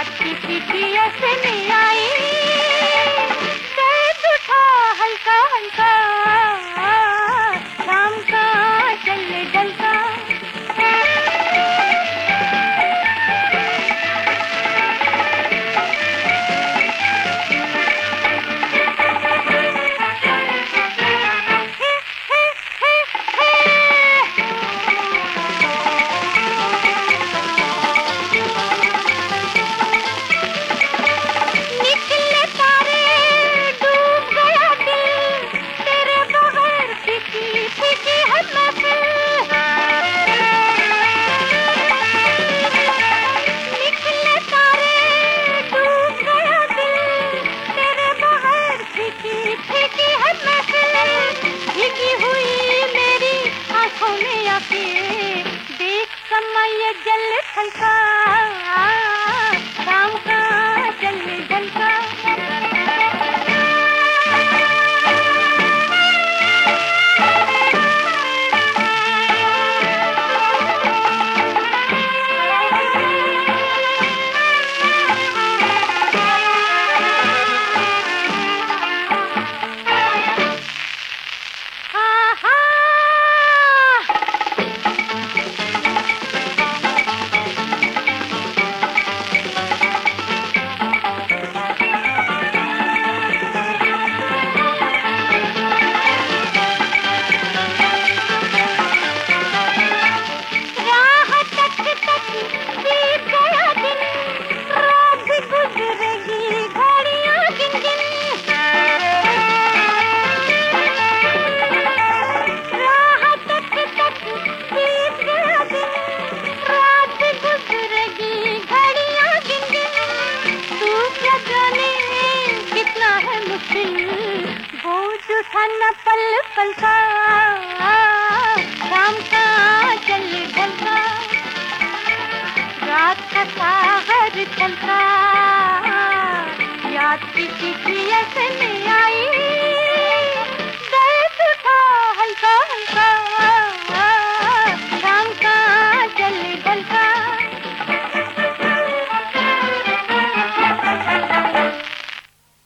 रात की सीटी ऐसे नहीं आई, दर्द उठा हल्का हल्का, शाम का चल ढलका। देख समय जल थलका, शाम का जल ढलका। बोझ उठाना पल पल का, शाम का चल ढलका। रात का सागर चलता, याद की चिट्ठी ऐसे नहीं